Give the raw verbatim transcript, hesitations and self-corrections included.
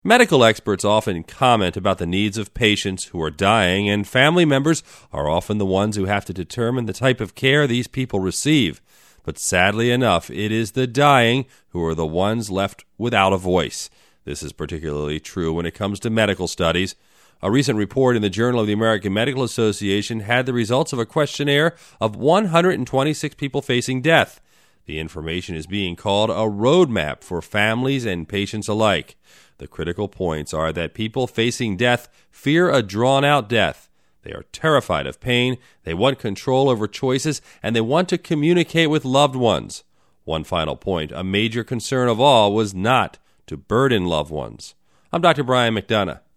Medical experts often comment about the needs of patients who are dying, and family members are often the ones who have to determine the type of care these people receive. But sadly enough, it is the dying who are the ones left without a voice. This is particularly true when it comes to medical studies. A recent report in the Journal of the American Medical Association had the results of a questionnaire of one hundred twenty-six people facing death. The information is being called a roadmap for families and patients alike. The critical points are that people facing death fear a drawn-out death. They are terrified of pain, they want control over choices, and they want to communicate with loved ones. One final point, a major concern of all was not to burden loved ones. I'm Doctor Brian McDonough.